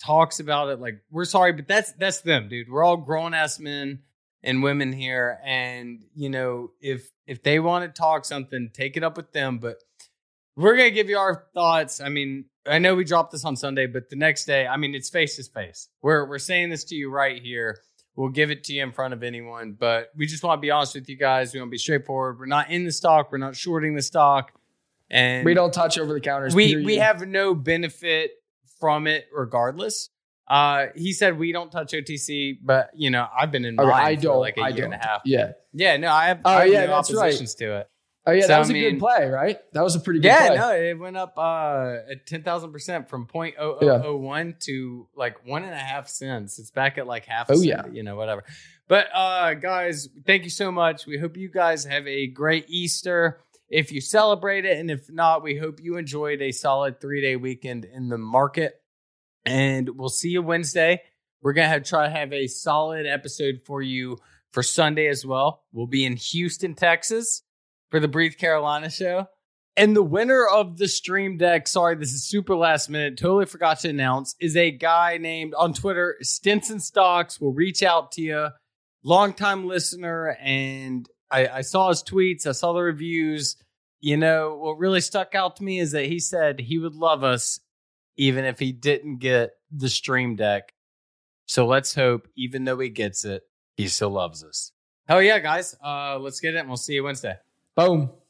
talks about it, like, we're sorry, but that's them, dude. We're all grown ass men and women here, and you know, if they want to talk something, take it up with them. But we're gonna give you our thoughts. I mean, I know we dropped this on Sunday, but the next day, I mean, it's face to face. We're saying this to you right here. We'll give it to you in front of anyone, but we just want to be honest with you guys. We want to be straightforward. We're not in the stock. We're not shorting the stock. And we don't touch over the counters. We have no benefit from it regardless. He said we don't touch OTC, but you know, I've been in mine for like a year and a half. Yeah. Yeah, no, I have no oppositions to it. Oh yeah, So, that was I a mean, good play, right? That was a pretty good play. Yeah, no, it went up at 10,000% from 0.0001 to like 1.5 cents. It's back at like half a cent, you know, whatever. But guys, thank you so much. We hope you guys have a great Easter if you celebrate it. And if not, we hope you enjoyed a solid 3-day weekend in the market. And we'll see you Wednesday. We're going to try to have a solid episode for you for Sunday as well. We'll be in Houston, Texas, for the Breathe Carolina show. And the winner of the Stream Deck, sorry, this is super last minute, totally forgot to announce, is a guy named on Twitter, Stinson Stocks. Will reach out to you. Longtime listener, and I saw his tweets, I saw the reviews. You know, what really stuck out to me is that he said he would love us even if he didn't get the Stream Deck. So let's hope, even though he gets it, he still loves us. Hell yeah, guys. Let's get it, and we'll see you Wednesday. Boom.